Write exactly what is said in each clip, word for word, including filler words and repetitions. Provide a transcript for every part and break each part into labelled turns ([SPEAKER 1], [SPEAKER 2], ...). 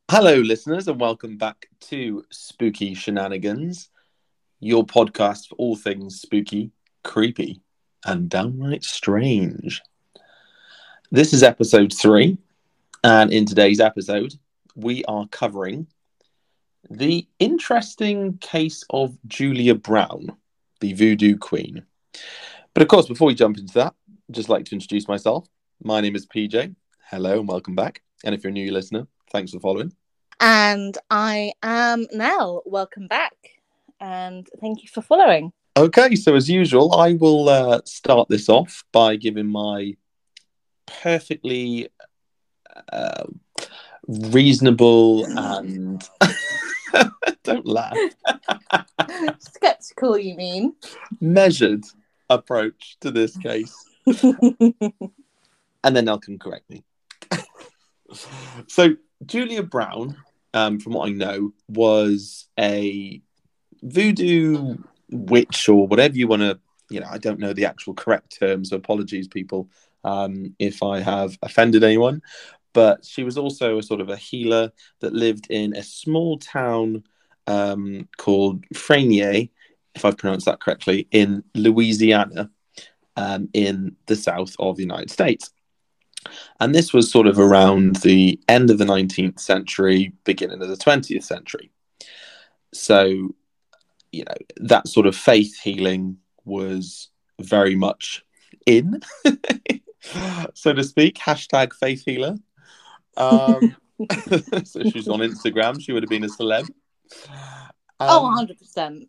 [SPEAKER 1] Hello, listeners, and welcome back to Spooky Shenanigans, your podcast for all things spooky, creepy, and downright strange. This is episode three, and in today's episode, we are covering the interesting case of Julia Brown, the Voodoo Queen. But of course, before we jump into that, I'd just like to introduce myself. My name is P J. Hello, and welcome back. And if you're a new listener, thanks for following.
[SPEAKER 2] And I am Nell. Welcome back. And thank you for following.
[SPEAKER 1] Okay, so as usual, I will uh, start this off by giving my perfectly uh, reasonable and... Don't laugh.
[SPEAKER 2] Skeptical, you mean?
[SPEAKER 1] Measured approach to this case. And then Nell can correct me. So, Julia Brown, um, from what I know, was a voodoo witch or whatever you want to, you know, I don't know the actual correct terms, so apologies, people, um, if I have offended anyone. But she was also a sort of a healer that lived in a small town um, called Frenier, if I've pronounced that correctly, in Louisiana, um, in the south of the United States. And this was sort of around the end of the nineteenth century, beginning of the twentieth century. So, you know, that sort of faith healing was very much in, so to speak. Hashtag faith healer. Um, so she's on Instagram. She would have been a celeb. Um,
[SPEAKER 2] oh, one hundred percent.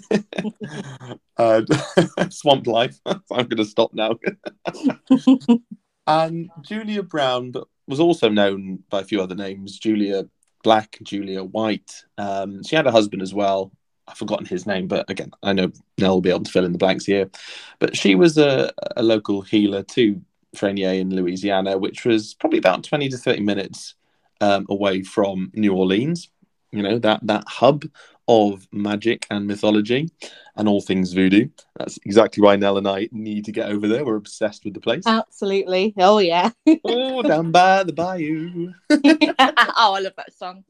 [SPEAKER 1] uh, Swamp life. I'm going to stop now. And Julia Brown was also known by a few other names. Julia Black, Julia White. Um, she had a husband as well. I've forgotten his name, but again, I know Nell will be able to fill in the blanks here. But she was a, a local healer to Frenier in Louisiana, which was probably about twenty to thirty minutes um, away from New Orleans. You know, that, that hub of magic and mythology and all things voodoo. That's exactly why Nell and I need to get over there. We're obsessed with the place.
[SPEAKER 2] Absolutely. Oh, yeah.
[SPEAKER 1] Oh, down by the bayou.
[SPEAKER 2] Oh, I love that song.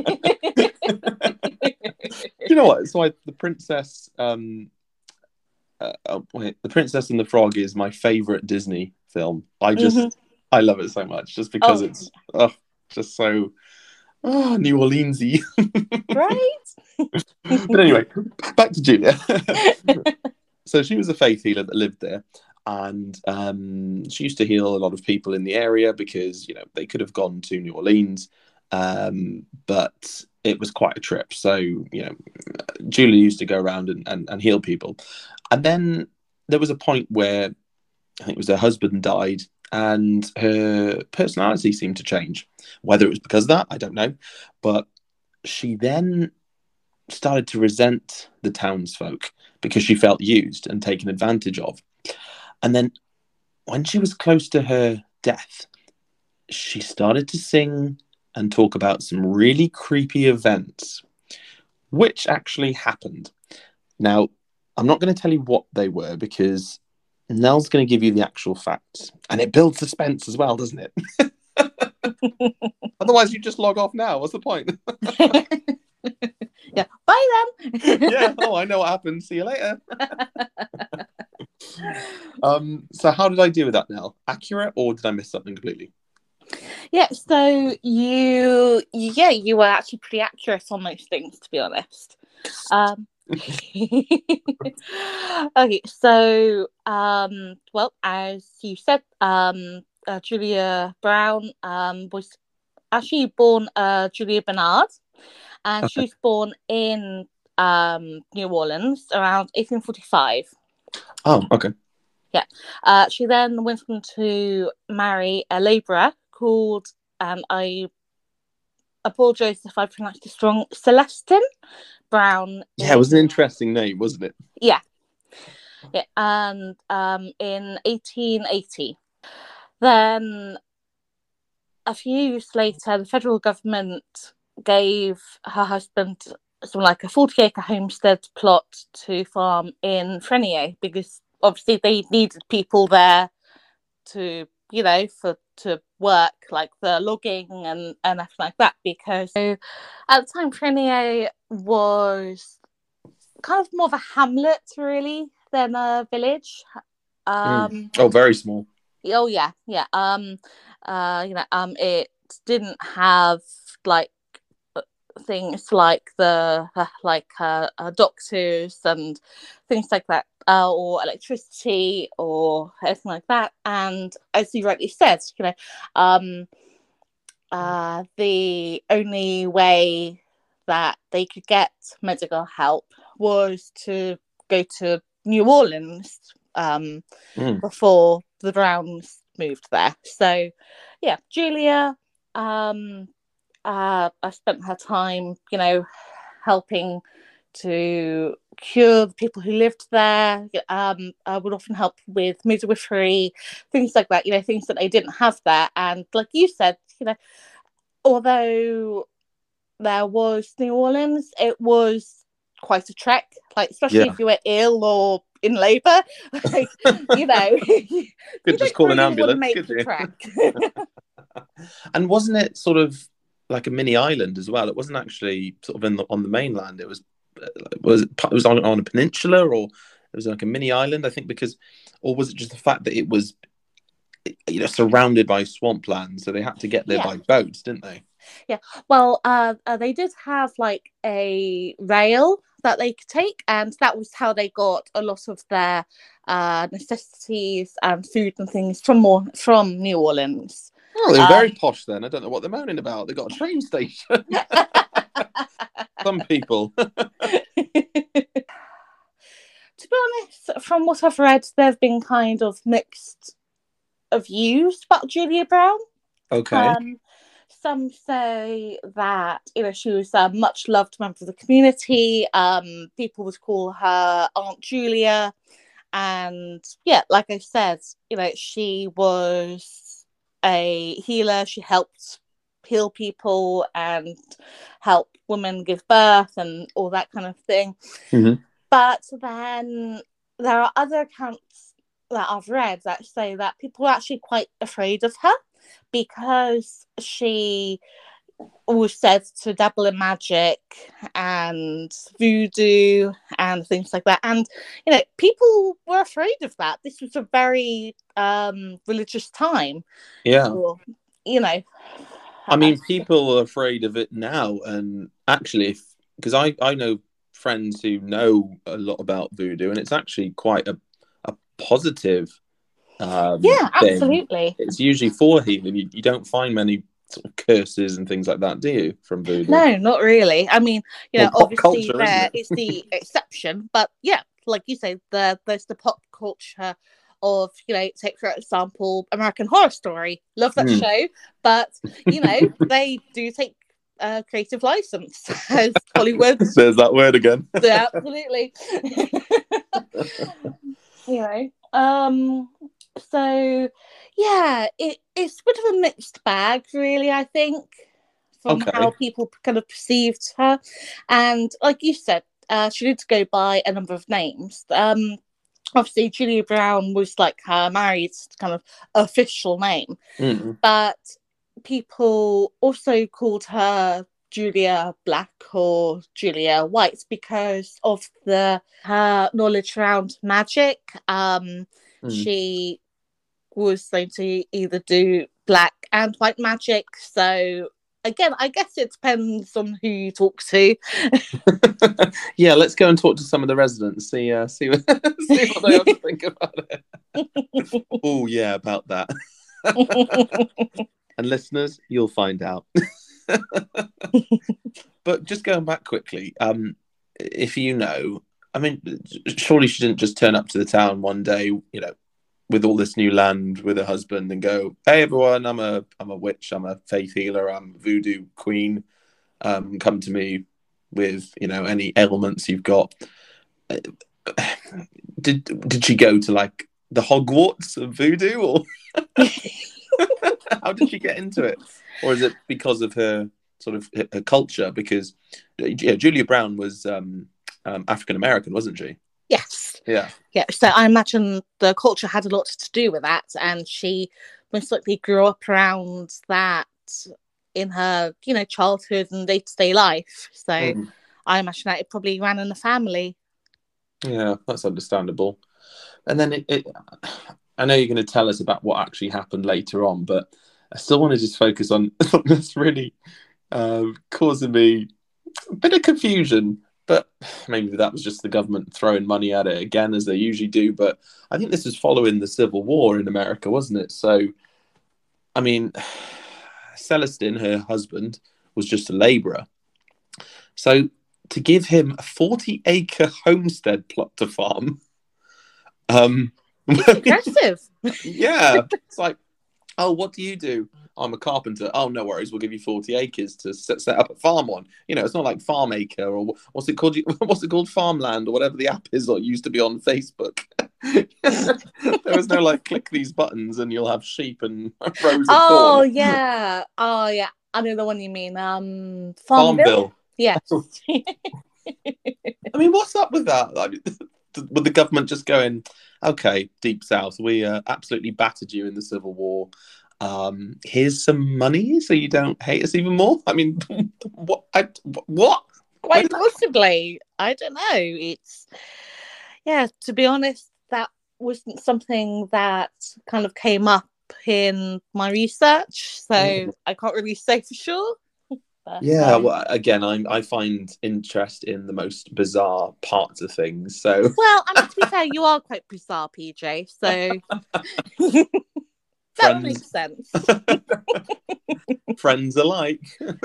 [SPEAKER 1] You know what? So I, the princess, um, uh, oh, wait, the Princess and the Frog is my favorite Disney film. I just, mm-hmm. I love it so much, just because oh. it's oh, just so oh, New Orleansy,
[SPEAKER 2] right?
[SPEAKER 1] But anyway, back to Julia. So she was a faith healer that lived there. And um, she used to heal a lot of people in the area because, you know, they could have gone to New Orleans, um, but it was quite a trip. So, you know, Julia used to go around and, and, and heal people. And then there was a point where I think it was her husband died and her personality seemed to change. Whether it was because of that, I don't know. But she then started to resent the townsfolk because she felt used and taken advantage of. And then when she was close to her death, she started to sing and talk about some really creepy events, which actually happened. Now, I'm not going to tell you what they were because Nell's going to give you the actual facts. And it builds suspense as well, doesn't it? Otherwise, you just log off now. What's the point?
[SPEAKER 2] Yeah, bye then.
[SPEAKER 1] Yeah, oh, I know what happened. See you later. Um, so how did I deal with that, Nell? Accurate, or did I miss something completely?
[SPEAKER 2] Yeah, so you, yeah, you were actually pretty accurate on those things, to be honest. Um, okay, so, um, well, as you said, um, uh, Julia Brown um, was actually born uh, Julia Bernard, and okay. She was born in um, New Orleans around eighteen forty-five.
[SPEAKER 1] Oh, okay.
[SPEAKER 2] Yeah. Uh, she then went on to marry a labourer called, um, I apologise if I pronounced this wrong, Celestin Brown.
[SPEAKER 1] Yeah, it was an interesting name, wasn't it?
[SPEAKER 2] Yeah. Yeah. And um, in eighteen eighty. Then a few years later, the federal government gave her husband something like a forty acre homestead plot to farm in Frenier because obviously they needed people there to, you know, for to work, like the logging and, and everything like that, because so at the time Prunier was kind of more of a hamlet really than a village. Um,
[SPEAKER 1] mm. Oh, very small.
[SPEAKER 2] Oh yeah, yeah. Um, uh, you know, um, it didn't have like things like the uh, like uh, uh, doctors and things like that, uh, or electricity or anything like that. And as you rightly said, you know, um, uh, the only way that they could get medical help was to go to New Orleans um,
[SPEAKER 1] mm.
[SPEAKER 2] before the Browns moved there. So, yeah, Julia. Um, uh, I spent her time, you know, helping to cure the people who lived there. Um, I would often help with midwifery, things like that, you know, things that they didn't have there. And like you said, you know, although there was New Orleans, it was quite a trek, like, especially
[SPEAKER 1] Yeah.
[SPEAKER 2] if you were ill or in labour. Like, you know, you
[SPEAKER 1] Could just
[SPEAKER 2] don't
[SPEAKER 1] call an
[SPEAKER 2] really want to
[SPEAKER 1] ambulance,
[SPEAKER 2] make
[SPEAKER 1] could
[SPEAKER 2] the
[SPEAKER 1] you?
[SPEAKER 2] trek.
[SPEAKER 1] And wasn't it sort of like a mini island as well? It wasn't actually sort of in the, on the mainland. It was was it, it was on, on a peninsula, or it was like a mini island, I think, because, or was it just the fact that it was, you know, surrounded by swampland, so they had to get there
[SPEAKER 2] Yeah.
[SPEAKER 1] by boats, didn't they?
[SPEAKER 2] Yeah. Well, uh, uh, they did have like a rail that they could take, and that was how they got a lot of their uh, necessities and food and things from more from New Orleans.
[SPEAKER 1] Oh, they're very
[SPEAKER 2] Um,
[SPEAKER 1] posh then. I don't know what they're moaning about. They've got a train station. Some people.
[SPEAKER 2] To be honest, from what I've read, there have been kind of mixed views about Julia Brown.
[SPEAKER 1] Okay.
[SPEAKER 2] Um, some say that, you know, she was a much loved member of the community. Um, people would call her Aunt Julia. And yeah, like I said, you know, she was a healer. She helped heal people and help women give birth and all that kind of thing.
[SPEAKER 1] Mm-hmm.
[SPEAKER 2] But then there are other accounts that I've read that say that people are actually quite afraid of her because she was said to dabble in magic and voodoo and things like that. And, you know, people were afraid of that. This was a very um, religious time.
[SPEAKER 1] Yeah.
[SPEAKER 2] Or, you know.
[SPEAKER 1] I mean, people are afraid of it now. And actually, if because I, I know friends who know a lot about voodoo, and it's actually quite a, a positive um,
[SPEAKER 2] yeah,
[SPEAKER 1] thing.
[SPEAKER 2] Absolutely.
[SPEAKER 1] It's usually for healing. You, you don't find many sort of curses and things like that, do you, from voodoo?
[SPEAKER 2] No, not really. I mean, you know,
[SPEAKER 1] well,
[SPEAKER 2] obviously
[SPEAKER 1] culture,
[SPEAKER 2] there is the exception, but yeah, like you say, the there's the pop culture of, you know, take for example, American Horror Story. Love that mm. show, but you know, they do take uh, creative license as Hollywood.
[SPEAKER 1] There's that word again.
[SPEAKER 2] Yeah, absolutely. You know, um, so yeah, it, it's a bit of a mixed bag, really, I think, from okay. how people kind of perceived her. And like you said, uh, she did go by a number of names. Um, obviously, Julia Brown was like her married kind of official name.
[SPEAKER 1] Mm-hmm.
[SPEAKER 2] But people also called her Julia Black or Julia White because of the her knowledge around magic. Um, mm. She was going to either do black and white magic. So again, I guess it depends on who you talk to.
[SPEAKER 1] Yeah, let's go and talk to some of the residents. See, uh, see, what, see what they have to think about it. Oh yeah, about that. And listeners, you'll find out. But just going back quickly, um, if you know, I mean, surely she didn't just turn up to the town one day, you know, with all this new land with her husband and go, "Hey everyone, I'm a I'm a witch, I'm a faith healer, I'm a voodoo queen. Um, come to me with, you know, any ailments you've got." Did did she go to like the Hogwarts of voodoo, or how did she get into it? Or is it because of her sort of her, her culture? Because yeah, Julia Brown was um, um, African American, wasn't she?
[SPEAKER 2] Yes.
[SPEAKER 1] Yeah.
[SPEAKER 2] Yeah. So I imagine the culture had a lot to do with that, and she most likely grew up around that in her, you know, childhood and day-to-day life. So
[SPEAKER 1] Mm.
[SPEAKER 2] I imagine that it probably ran in the family.
[SPEAKER 1] Yeah, that's understandable. And then it, it I know you're going to tell us about what actually happened later on, but I still want to just focus on this really uh, causing me a bit of confusion. But maybe that was just the government throwing money at it again, as they usually do. But I think this was following the Civil War in America, wasn't it? So, I mean, Celestine, her husband, was just a labourer. So to give him a forty-acre homestead plot to farm, um,
[SPEAKER 2] It's aggressive.
[SPEAKER 1] yeah, it's like, oh, what do you do? I'm a carpenter. Oh, no worries. We'll give you forty acres to set, set up a farm on. You know, it's not like Farm Acre or what's it called? What's it called? Farmland or whatever the app is or used to be on Facebook. There was no like, click these buttons and you'll have sheep and rows of
[SPEAKER 2] Oh,
[SPEAKER 1] corn.
[SPEAKER 2] yeah. Oh, yeah. I know the one you mean. Um, Farmville?
[SPEAKER 1] Farmville.
[SPEAKER 2] Yes.
[SPEAKER 1] I mean, what's up with that? I mean, with the government just going, okay, Deep South, we uh, absolutely battered you in the Civil War. Um, here's some money so you don't hate us even more. I mean, what? I, what?
[SPEAKER 2] Quite possibly. I don't know. It's, yeah, to be honest, that wasn't something that kind of came up in my research, so mm. I can't really say for sure. But,
[SPEAKER 1] yeah,
[SPEAKER 2] um,
[SPEAKER 1] well, again, I I find interest in the most bizarre parts of things. So,
[SPEAKER 2] well, I mean, to be fair, you are quite bizarre, P J. So that makes sense.
[SPEAKER 1] Friends alike.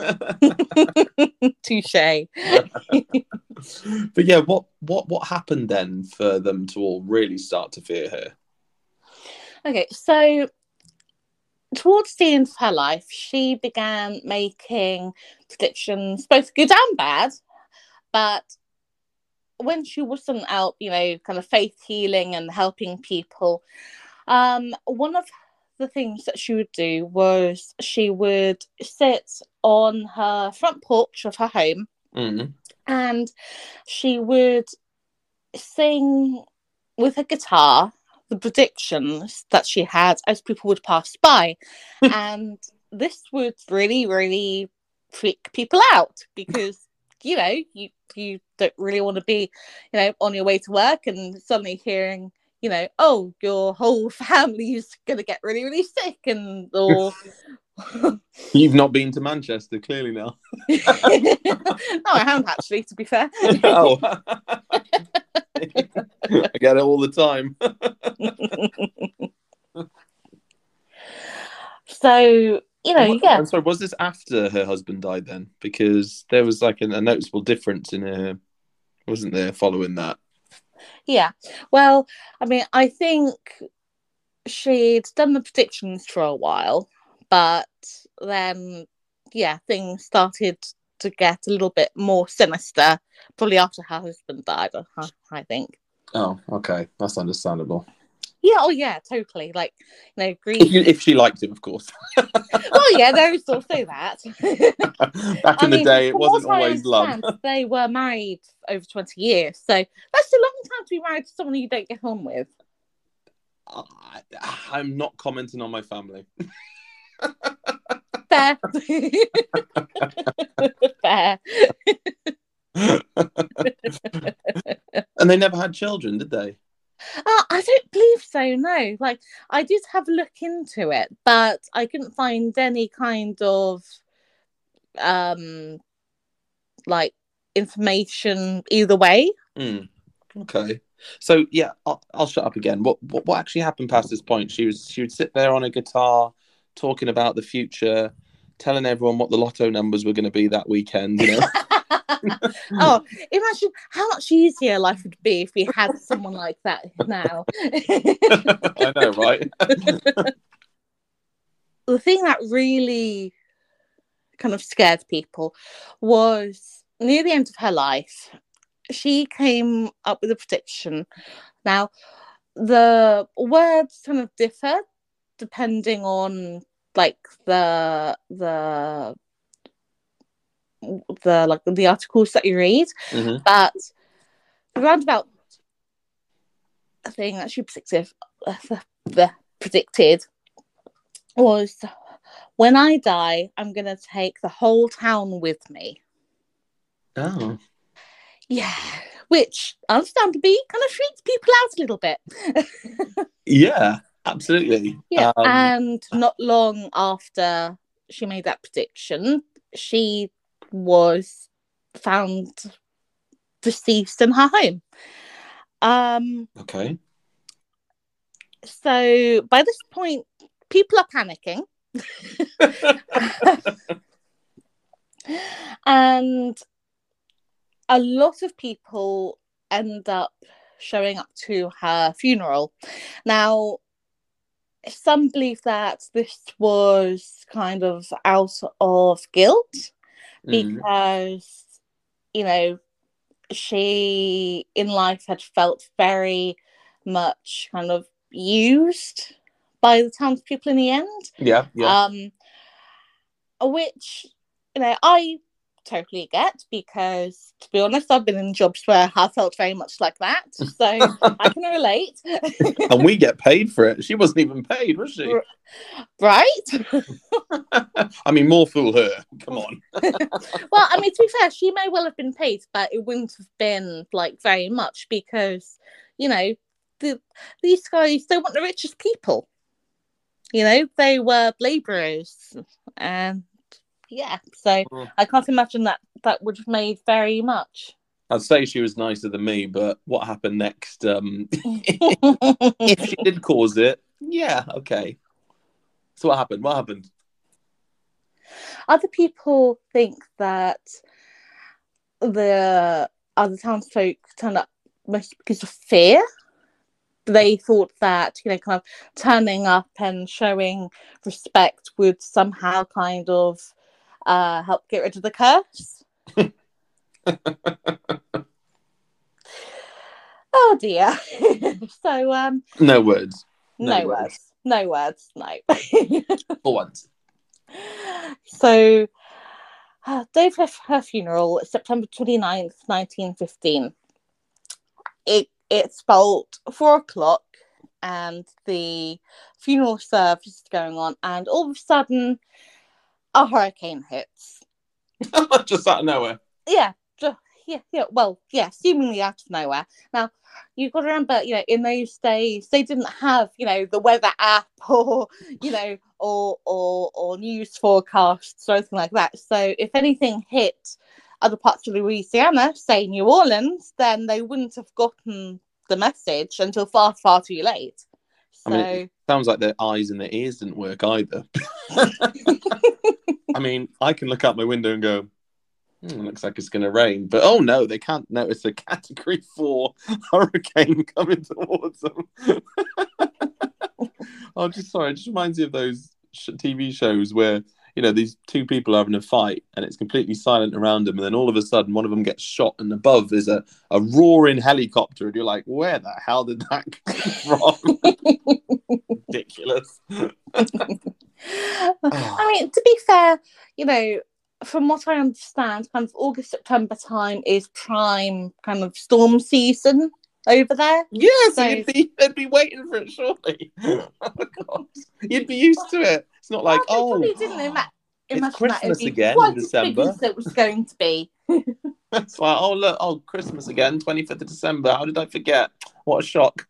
[SPEAKER 2] Touche.
[SPEAKER 1] But yeah, what what what happened then for them to all really start to fear her?
[SPEAKER 2] Okay, so towards the end of her life, she began making predictions, both good and bad. But when she wasn't out, you know, kind of faith healing and helping people, um, one of the things that she would do was she would sit on her front porch of her home,
[SPEAKER 1] mm-hmm.
[SPEAKER 2] and she would sing with a guitar the predictions that she had as people would pass by. And this would really, really freak people out because, you know, you, you don't really want to be, you know, on your way to work and suddenly hearing, you know, oh, your whole family is going to get really, really sick, and or
[SPEAKER 1] you've not been to Manchester, clearly now.
[SPEAKER 2] No, I haven't actually, to be fair.
[SPEAKER 1] Oh. I get it all the time.
[SPEAKER 2] So, you know,
[SPEAKER 1] what,
[SPEAKER 2] yeah.
[SPEAKER 1] I'm sorry, was this after her husband died then? Because there was like a, a noticeable difference in her, wasn't there, following that?
[SPEAKER 2] Yeah. Well, I mean, I think she'd done the predictions for a while, but then, yeah, things started to get a little bit more sinister, probably after her husband died, I think.
[SPEAKER 1] Oh, okay. That's understandable.
[SPEAKER 2] Yeah, oh yeah, totally. Like, you know, grief.
[SPEAKER 1] If, you, if she liked him, of course.
[SPEAKER 2] Well, yeah, there is also that.
[SPEAKER 1] Back in I the mean, day, it wasn't always love.
[SPEAKER 2] They were married over twenty years, so that's a long time to be married to someone you don't get on with.
[SPEAKER 1] Uh, I'm not commenting on my family.
[SPEAKER 2] Fair. Fair.
[SPEAKER 1] And they never had children, did they?
[SPEAKER 2] Uh, I don't believe so, no. Like, I did have a look into it, but I couldn't find any kind of, um, like, information either way.
[SPEAKER 1] Mm. Okay. So, yeah, I'll, I'll shut up again. What, what what actually happened past this point? She was she would sit there on a guitar, talking about the future, telling everyone what the lotto numbers were going to be that weekend, you know?
[SPEAKER 2] Oh, imagine how much easier life would be if we had someone like that now.
[SPEAKER 1] I know, right?
[SPEAKER 2] The thing that really kind of scared people was near the end of her life, she came up with a prediction. Now, the words kind of differ depending on like the the the like the articles that you read, mm-hmm. but the roundabout thing that she predicted, uh, the, the predicted was, when I die, I'm going to take the whole town with me.
[SPEAKER 1] Oh.
[SPEAKER 2] Yeah, which, understandably, kind of freaks people out a little bit.
[SPEAKER 1] Yeah, absolutely.
[SPEAKER 2] Yeah,
[SPEAKER 1] Um,
[SPEAKER 2] and not long after she made that prediction, she was found deceased in her home. Um,
[SPEAKER 1] okay.
[SPEAKER 2] so by this point, people are panicking. And a lot of people end up showing up to her funeral. Now, some believe that this was kind of out of guilt because, mm. you know, she in life had felt very much kind of used by the townspeople in the end.
[SPEAKER 1] Yeah, yeah.
[SPEAKER 2] Um, which, you know, I totally get, because to be honest, I've been in jobs where I felt very much like that, so I can relate.
[SPEAKER 1] And we get paid for it. She wasn't even paid, was she?
[SPEAKER 2] Right?
[SPEAKER 1] I mean, more fool her. Come on.
[SPEAKER 2] Well, I mean, to be fair, she may well have been paid, but it wouldn't have been like very much, because, you know, the, these guys, they weren't the richest people. You know, they were labourers, and yeah, so mm. I can't imagine that that would have made very much.
[SPEAKER 1] I'd say she was nicer than me, but what happened next? Um, if she did cause it, yeah, okay. So what happened? What happened?
[SPEAKER 2] Other people think that the other townsfolk turned up mostly because of fear. They thought that, you know, kind of turning up and showing respect would somehow kind of uh, help get rid of the curse. Oh dear. So um
[SPEAKER 1] no words.
[SPEAKER 2] No, no words. words. No words. No.
[SPEAKER 1] For once.
[SPEAKER 2] So uh, Dave left her funeral September twenty-ninth, nineteen fifteen. It it's about four o'clock and the funeral service is going on, and all of a sudden a hurricane hits.
[SPEAKER 1] Just out of nowhere.
[SPEAKER 2] Yeah. Just, yeah, yeah, well, yeah, seemingly out of nowhere. Now, you've got to remember, you know, in those days, they didn't have, you know, the weather app or, you know, or or or news forecasts or anything like that. So if anything hit other parts of Louisiana, say New Orleans, then they wouldn't have gotten the message until far, far too late. So,
[SPEAKER 1] I mean, it sounds like their eyes and their ears didn't work either. I mean, I can look out my window and go, Hmm, looks like it's going to rain. But oh no, they can't notice a category four hurricane coming towards them. Oh, just sorry. It just reminds me of those T V shows where, you know, these two people are having a fight and it's completely silent around them. And then all of a sudden, one of them gets shot and above there's a, a roaring helicopter. And you're like, where the hell did that come from? Ridiculous.
[SPEAKER 2] I mean, to be fair, you know, from what I understand, kind of August, September time is prime kind of storm season over there.
[SPEAKER 1] Yeah, so, so you'd be, they'd be waiting for it, surely. Oh, God. You'd be used to it. It's not like,
[SPEAKER 2] well,
[SPEAKER 1] oh,
[SPEAKER 2] probably didn't ima- imagine
[SPEAKER 1] it's Christmas
[SPEAKER 2] that
[SPEAKER 1] again in December.
[SPEAKER 2] As it was going to be.
[SPEAKER 1] It's like, oh, look, oh, Christmas again, twenty-fifth of December. How did I forget? What a shock.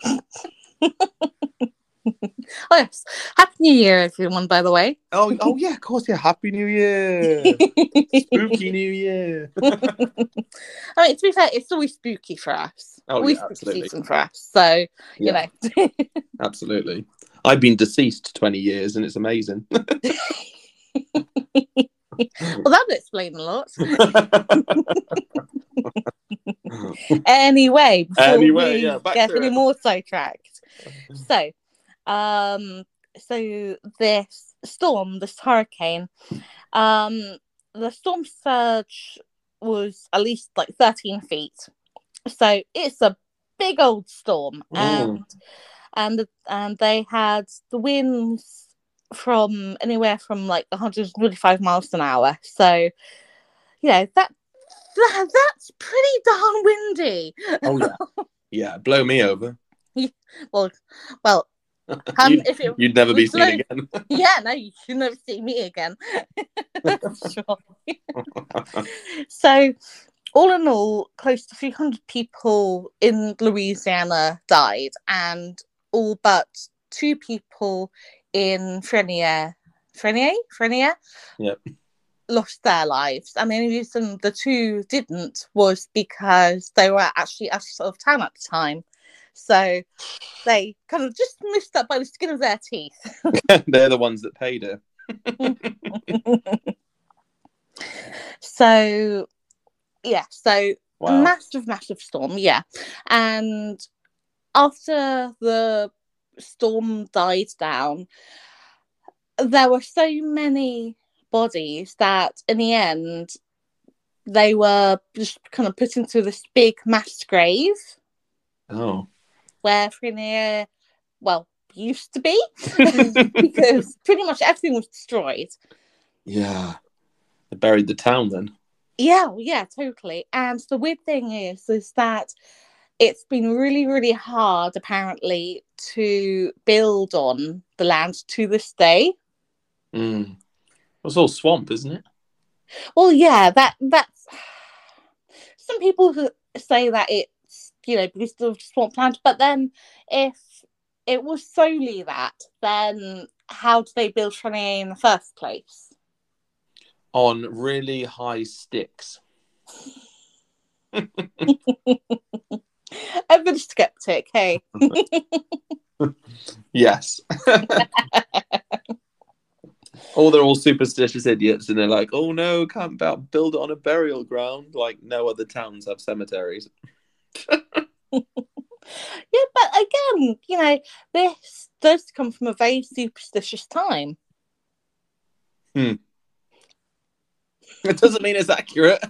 [SPEAKER 2] Oh, yes. Happy New Year, everyone, by the way.
[SPEAKER 1] Oh, oh yeah, of course, yeah. Happy New Year. Spooky New Year.
[SPEAKER 2] I mean, to be fair, it's always spooky for us.
[SPEAKER 1] Oh,
[SPEAKER 2] always
[SPEAKER 1] yeah,
[SPEAKER 2] spooky season for us. So,
[SPEAKER 1] yeah.
[SPEAKER 2] you know.
[SPEAKER 1] Absolutely. I've been deceased twenty years and it's amazing.
[SPEAKER 2] Well, that would explain a lot. Anyway, before
[SPEAKER 1] anyway,
[SPEAKER 2] we
[SPEAKER 1] yeah, back
[SPEAKER 2] get
[SPEAKER 1] to
[SPEAKER 2] any
[SPEAKER 1] it.
[SPEAKER 2] more sidetracked. So, um, so this storm, this hurricane, um, the storm surge was at least like thirteen feet. So it's a big old storm, mm. and and and they had the winds from anywhere from like one hundred twenty-five miles an hour. So, you know, that, that that's pretty darn windy.
[SPEAKER 1] Oh yeah, yeah, blow me over.
[SPEAKER 2] Well, well, Um,
[SPEAKER 1] you'd,
[SPEAKER 2] if it
[SPEAKER 1] you'd never be
[SPEAKER 2] was
[SPEAKER 1] seen
[SPEAKER 2] low,
[SPEAKER 1] again.
[SPEAKER 2] yeah, no, you can never see me again. Sure. So, all in all, close to three hundred people in Louisiana died, and all but two people in Frenier, Frenier, Frenier,
[SPEAKER 1] Yep.
[SPEAKER 2] lost their lives. And the only reason the two didn't was because they were actually out of town at the time. So they kind of just missed that by the skin of their teeth.
[SPEAKER 1] They're the ones that paid her.
[SPEAKER 2] So, yeah, so
[SPEAKER 1] Wow.
[SPEAKER 2] a massive, massive storm, yeah. And after the storm died down, there were so many bodies that in the end, they were just kind of put into this big mass grave.
[SPEAKER 1] Oh.
[SPEAKER 2] Where Frenier, well, used to be, because pretty much everything was destroyed.
[SPEAKER 1] Yeah. They buried the town then.
[SPEAKER 2] Yeah, yeah, totally. And the weird thing is, is that it's been really, really hard, apparently, to build on the land to this day.
[SPEAKER 1] Mm. It's all swamp, isn't it?
[SPEAKER 2] Well, yeah, that that's... Some people say that it's, you know, because of swampland, but then if it was solely that, then how did they build Frenier in the first place?
[SPEAKER 1] On really high sticks.
[SPEAKER 2] I've been a skeptic, hey.
[SPEAKER 1] Yes. Or they're all superstitious idiots and they're like, oh no, can't about build it on a burial ground. Like no other towns have cemeteries.
[SPEAKER 2] Yeah, but again, you know, this does come from a very superstitious time.
[SPEAKER 1] Hmm. It doesn't mean it's accurate.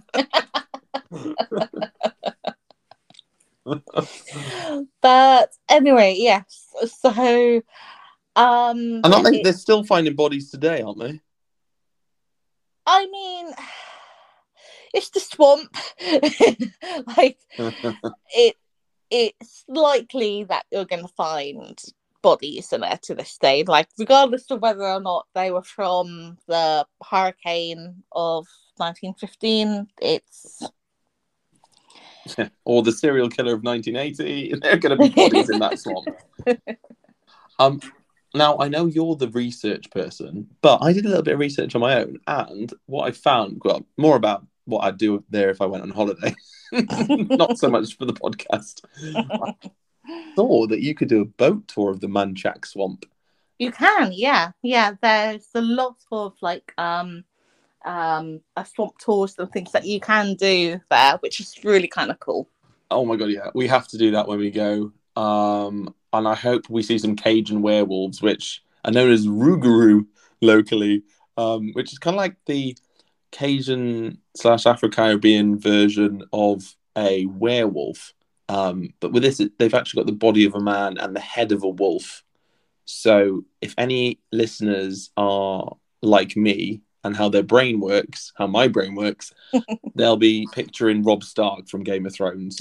[SPEAKER 2] But anyway, yes. So, um,
[SPEAKER 1] and aren't they,
[SPEAKER 2] it,
[SPEAKER 1] they're still finding bodies today, aren't they?
[SPEAKER 2] I mean, it's the swamp. Like, it. It's likely that you're going to find bodies in there to this day, like regardless of whether or not they were from the hurricane of nineteen fifteen. It's
[SPEAKER 1] or the serial killer of nineteen eighty. There are going to be bodies in that swamp. Um, now I know you're the research person, but I did a little bit of research on my own, and what I found, well, more about what I'd do there if I went on holiday. Not so much for the podcast. I saw that you could do a boat tour of the Manchac Swamp.
[SPEAKER 2] You can, yeah, yeah. There's a lot of like um, um, a swamp tours and things that you can do there, which is really kind of cool.
[SPEAKER 1] Oh my god, yeah, we have to do that when we go. Um, and I hope we see some Cajun werewolves, which are known as Rougarou locally, um, which is kind of like the Cajun slash Afro-Caribbean version of a werewolf. Um, but with this, they've actually got the body of a man and the head of a wolf. So if any listeners are like me and how their brain works, how my brain works, they'll be picturing Robb Stark from Game of Thrones.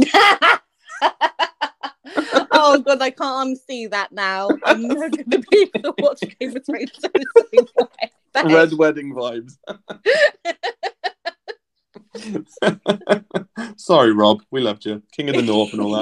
[SPEAKER 2] Oh god, I can't unsee that now. I'm never going to be able to watch Game of Thrones the same way.
[SPEAKER 1] Red wedding vibes. Sorry, Rob. We loved you. King of the North and all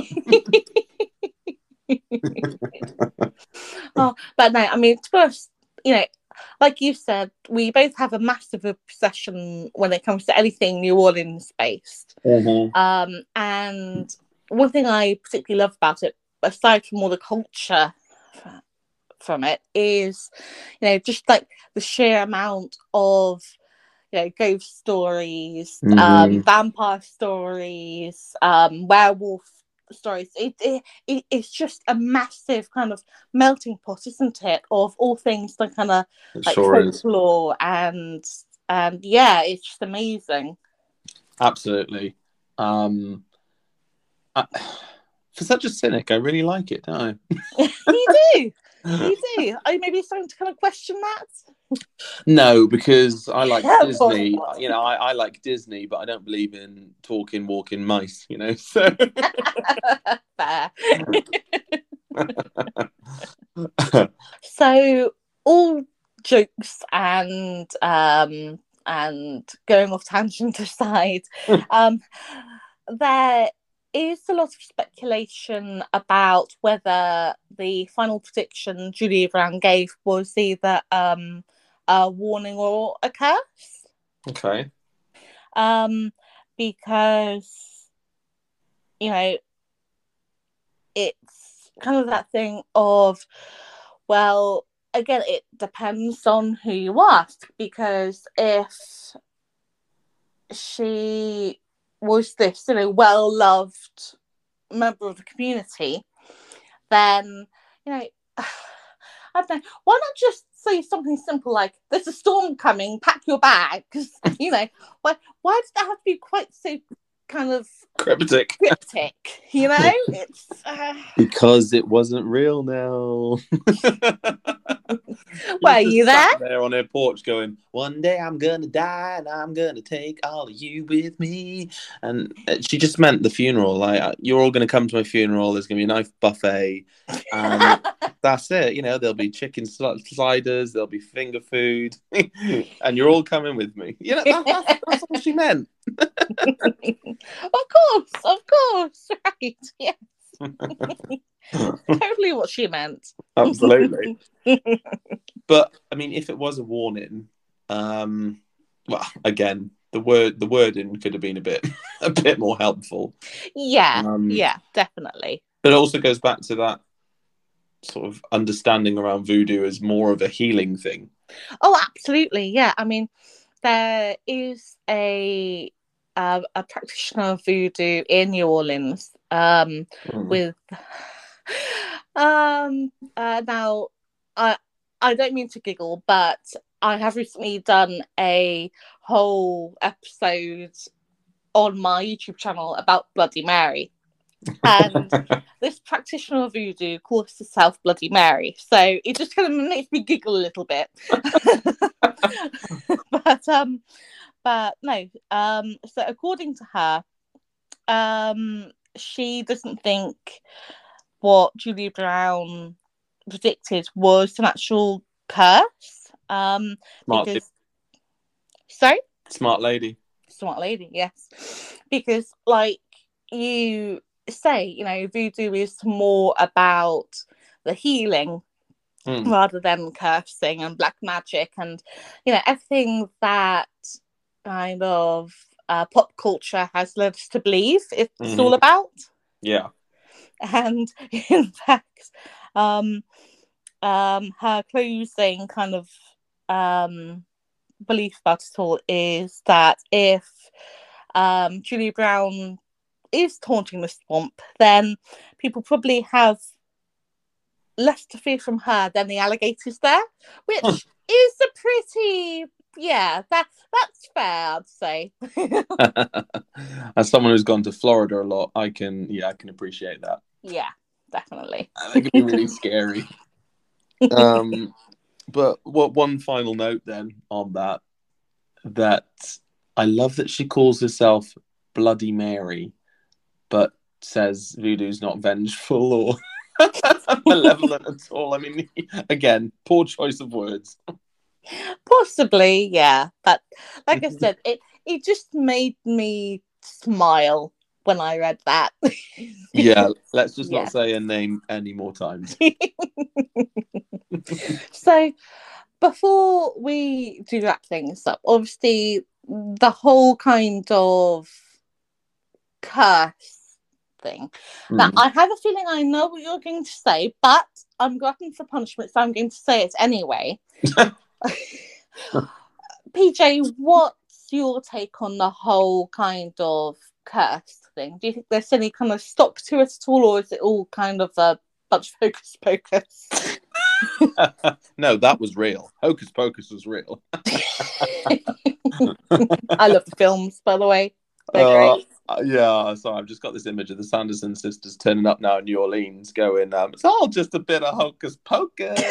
[SPEAKER 1] that.
[SPEAKER 2] Oh, but no, I mean, to be honest, you know, like you said, we both have a massive obsession when it comes to anything New Orleans based.
[SPEAKER 1] Mm-hmm.
[SPEAKER 2] Um, and one thing I particularly love about it, aside from all the culture from it, is, you know, just like the sheer amount of, you know, ghost stories, mm-hmm. um, vampire stories, um, werewolf stories. It, it, it it's just a massive kind of melting pot, isn't it, of all things like kind of like sure folklore is. and and yeah, it's just amazing.
[SPEAKER 1] Absolutely. Um, I, for such a cynic, I really like it, don't
[SPEAKER 2] I? You do. You do. Are you maybe starting to kind of question that?
[SPEAKER 1] No, because I like Disney. You know, I, I like Disney, but I don't believe in talking, walking mice. You know, so
[SPEAKER 2] fair. So all jokes and um, and going off tangent aside, um, there is a lot of speculation about whether the final prediction Julia Brown gave was either um, a warning or a curse.
[SPEAKER 1] Okay.
[SPEAKER 2] Um, because, you know, it's kind of that thing of, well, again, it depends on who you ask, because if she was this, you know, well-loved member of the community, then, you know, I don't know, why not just say something simple like, there's a storm coming, pack your bags, you know, why, why does that have to be quite so kind of
[SPEAKER 1] cryptic?
[SPEAKER 2] Cryptic, you know? It's uh...
[SPEAKER 1] because it wasn't real now.
[SPEAKER 2] Were you there?
[SPEAKER 1] Sat there on her porch going, one day I'm gonna die and I'm gonna take all of you with me. And she just meant the funeral. Like, you're all gonna come to my funeral. There's gonna be a nice buffet, and that's it. You know, there'll be chicken sliders, there'll be finger food, and you're all coming with me. You know, that, that's, that's what she meant.
[SPEAKER 2] Of course, of course, right? Yes. Totally what she meant.
[SPEAKER 1] Absolutely. But I mean, if it was a warning, um, well, again, the word the wording could have been a bit a bit more helpful.
[SPEAKER 2] Yeah, um, yeah, definitely.
[SPEAKER 1] But it also goes back to that sort of understanding around voodoo as more of a healing thing.
[SPEAKER 2] Oh, absolutely, yeah. I mean, there is a uh, a practitioner of voodoo in New Orleans um, mm. with um uh, now I I don't mean to giggle, but I have recently done a whole episode on my YouTube channel about Bloody Mary. And this practitioner of voodoo calls herself Bloody Mary. So it just kind of makes me giggle a little bit. but um but no, um so according to her, um she doesn't think what Julia Brown predicted was an actual curse. Um,
[SPEAKER 1] Smart
[SPEAKER 2] because,
[SPEAKER 1] lady.
[SPEAKER 2] sorry?
[SPEAKER 1] Smart lady.
[SPEAKER 2] Smart lady, yes. Because, like you say, you know, voodoo is more about the healing mm. rather than cursing and black magic and, you know, everything that kind of uh, pop culture has led us to believe it's mm-hmm. all about.
[SPEAKER 1] Yeah.
[SPEAKER 2] And in fact, um, um, her closing kind of um, belief about it all is that if um, Julia Brown is taunting the swamp, then people probably have less to fear from her than the alligators there, which huh. is a pretty, yeah, that that's fair, I'd say.
[SPEAKER 1] As someone who's gone to Florida a lot, I can, yeah, I can appreciate that.
[SPEAKER 2] Yeah, definitely.
[SPEAKER 1] I think it'd be really scary. Um, but what one final note then on that, that I love that she calls herself Bloody Mary, but says voodoo's not vengeful or malevolent at all. I mean, again, poor choice of words.
[SPEAKER 2] Possibly, yeah. But like I said, it it just made me smile when I read that.
[SPEAKER 1] Yeah, let's just
[SPEAKER 2] yeah.
[SPEAKER 1] not say her name any more times.
[SPEAKER 2] So, before we do wrap things up, obviously, the whole kind of curse thing. Mm. Now, I have a feeling I know what you're going to say, but I'm glutton for punishment, so I'm going to say it anyway. P J, what's your take on the whole kind of curse thing? Do you think there's any kind of stock to it at all, or is it all kind of a bunch of hocus pocus?
[SPEAKER 1] No, that was real. Hocus Pocus was real.
[SPEAKER 2] I love the films, by the way. They're
[SPEAKER 1] uh,
[SPEAKER 2] great.
[SPEAKER 1] Yeah, so I've just got this image of the Sanderson sisters turning up now in New Orleans going, um, it's all just a bit of hocus pocus.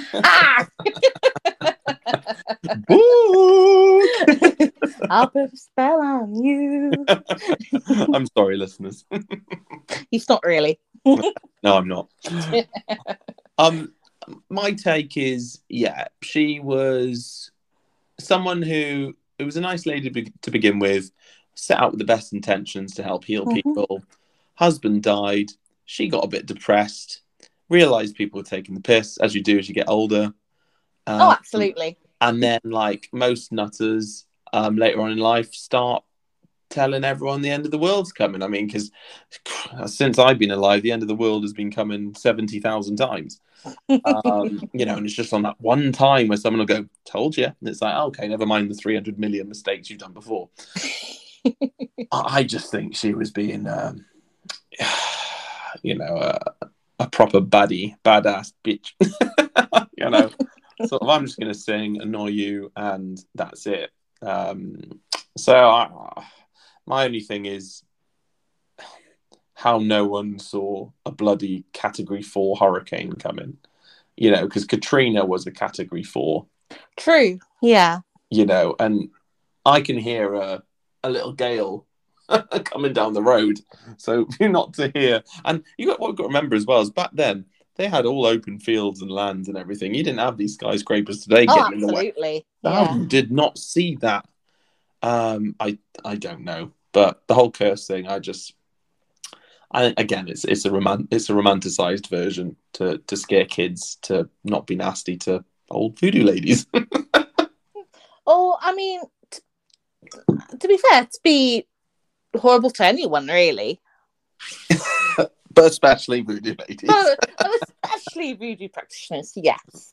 [SPEAKER 2] I'll put a spell on you.
[SPEAKER 1] I'm sorry, listeners.
[SPEAKER 2] He's not really.
[SPEAKER 1] No, I'm not. um, my take is, yeah, she was someone who, it was a nice lady to, be, to begin with, set out with the best intentions to help heal
[SPEAKER 2] Mhm.
[SPEAKER 1] people. Husband died. She got a bit depressed, realised people were taking the piss, as you do as you get older.
[SPEAKER 2] Oh,
[SPEAKER 1] Um,
[SPEAKER 2] absolutely.
[SPEAKER 1] and then, like most nutters, um, later on in life, start telling everyone the end of the world's coming. I mean, because since I've been alive, the end of the world has been coming seventy thousand times. Um, you know, and it's just on that one time where someone will go, told you. And it's like, okay, never mind the three hundred million mistakes you've done before. I just think she was being, um, you know, a, a proper baddie, badass bitch. You know, sort of, I'm just going to sing, annoy you, and that's it. Um, so I, my only thing is how no one saw a bloody category four hurricane coming. You know, because Katrina was a category four.
[SPEAKER 2] True. Yeah.
[SPEAKER 1] You know, and I can hear a, a little gale coming down the road. So you're not to hear. And you got what you've got to remember as well is back then they had all open fields and lands and everything. You didn't have these skyscrapers today
[SPEAKER 2] Oh,
[SPEAKER 1] getting in the way.
[SPEAKER 2] absolutely.
[SPEAKER 1] Now
[SPEAKER 2] Yeah.
[SPEAKER 1] you did not see that. Um, I I don't know, but the whole curse thing, I just. I, again, it's it's a roman- it's a romanticized version to to scare kids to not be nasty to old voodoo ladies.
[SPEAKER 2] Oh, I mean, t- to be fair, to be horrible to anyone, really.
[SPEAKER 1] But especially voodoo ladies.
[SPEAKER 2] But, but especially voodoo practitioners, yes.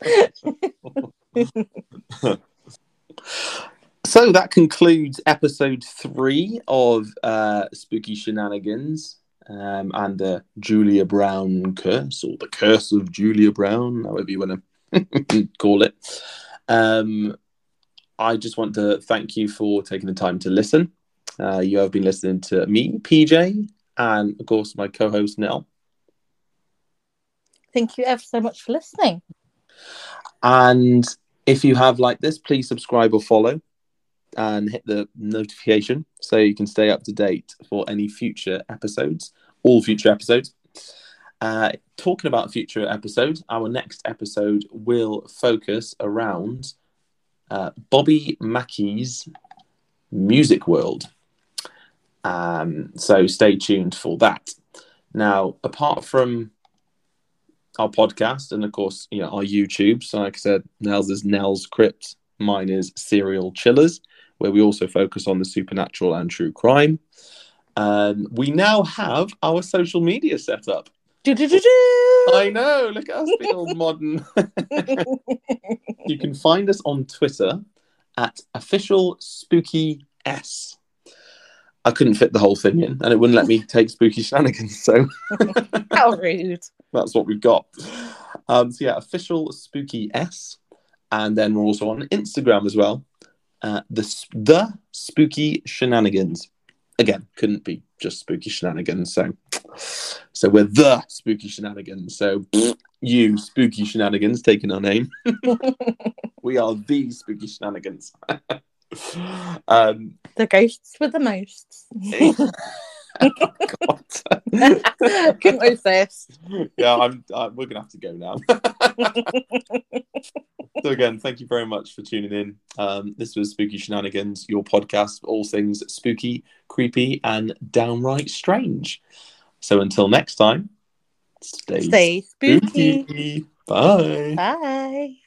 [SPEAKER 1] So that concludes episode three of uh, Spooky Shenanigans. Um, and the Julia Brown curse, or the curse of Julia Brown, however you want to call it. Um, I just want to thank you for taking the time to listen. Uh, you have been listening to me, P J, and of course my co-host Nell.
[SPEAKER 2] Thank you ever so much for listening.
[SPEAKER 1] And if you have liked this, please subscribe or follow and hit the notification so you can stay up to date for any future episodes, all future episodes. Uh, talking about future episodes, our next episode will focus around uh, Bobby Mackey's Music World. Um, so stay tuned for that. Now, apart from our podcast and, of course, you know, our YouTube, so like I said, Nell's is Nell's Crypt, mine is Serial Chillers, where we also focus on the supernatural and true crime. Um, we now have our social media set up. I know, look at us being all modern. You can find us on Twitter at official spooky s. I couldn't fit the whole thing in, and it wouldn't let me take Spooky Shenanigans, so
[SPEAKER 2] How rude.
[SPEAKER 1] That's what we've got. Um, so yeah, official spooky s, and then we're also on Instagram as well. Uh, the the Spooky Shenanigans. Again, couldn't be just Spooky Shenanigans. So, so we're the Spooky Shenanigans. So you Spooky Shenanigans taking our name. We are the Spooky Shenanigans. um,
[SPEAKER 2] The ghosts with the most.
[SPEAKER 1] Oh, God.
[SPEAKER 2] Couldn't resist.
[SPEAKER 1] Yeah, I'm, I'm, we're going to have to go now. So again, thank you very much for tuning in. Um, this was Spooky Shenanigans, your podcast for all things spooky, creepy, and downright strange. So until next time, stay,
[SPEAKER 2] Stay spooky.
[SPEAKER 1] spooky. Bye.
[SPEAKER 2] Bye.